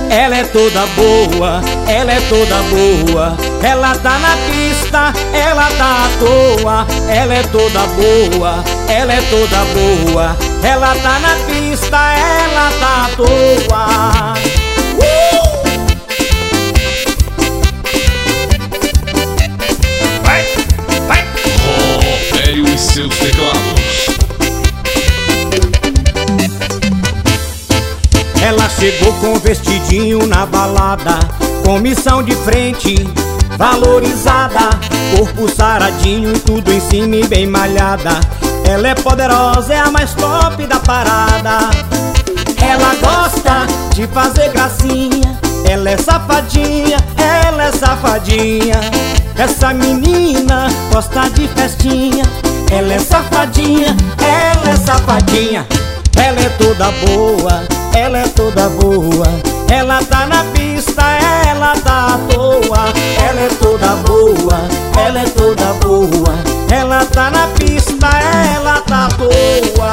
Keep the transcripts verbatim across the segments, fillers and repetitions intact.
ela é toda boa, ela é toda boa. Ela tá na pista, ela tá à toa. Ela é toda boa, ela é toda boa. Ela tá na pista, ela tá à toa. uh! Vai, vai! Rogério e seus teclados. Ela chegou com vestidinho na balada, comissão de frente, valorizada, corpo saradinho e tudo em cima e bem malhada. Ela é poderosa, é a mais top da parada. Ela gosta de fazer gracinha, ela é safadinha, ela é safadinha. Essa menina gosta de festinha, ela é safadinha, ela é safadinha. Ela é toda boa, ela é toda boa. Ela tá na pista, ela tá à toa. Ela é toda boa, ela é toda boa. Ela tá na pista, ela tá à toa.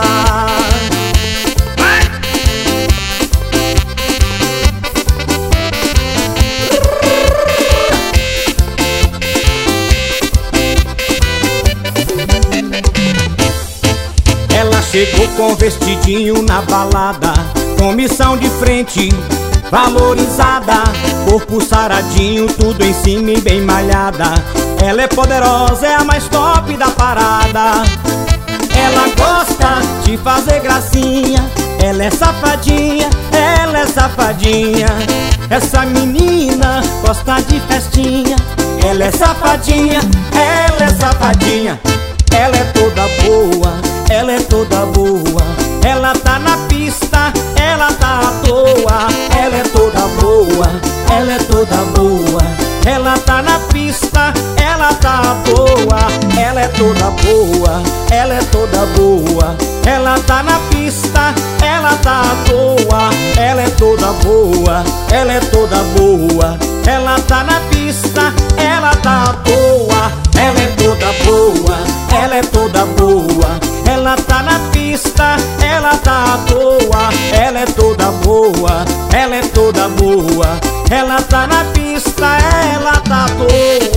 Ela chegou com vestidinho na balada, comissão de frente, valorizada, corpo saradinho, tudo em cima e bem malhada. Ela é poderosa, é a mais top da parada. Ela gosta de fazer gracinha, ela é safadinha, ela é safadinha. Essa menina gosta de festinha, ela é safadinha, ela é safadinha. Ela é toda boa, ela é toda boa. Ela tá na pista, ela tá à toa. Ela é toda boa, ela é toda boa. Ela tá na pista, ela tá à toa. Ela é toda boa, ela é toda boa. Ela tá na pista, ela tá à toa. Ela é toda boa, ela é toda boa. Ela tá na pista, ela tá à toa. Ela é toda boa, ela é toda boa. Ela tá na pista, ela tá à toa. Ela é toda boa, ela é toda boa. Ela tá na pista, ela tá à toa.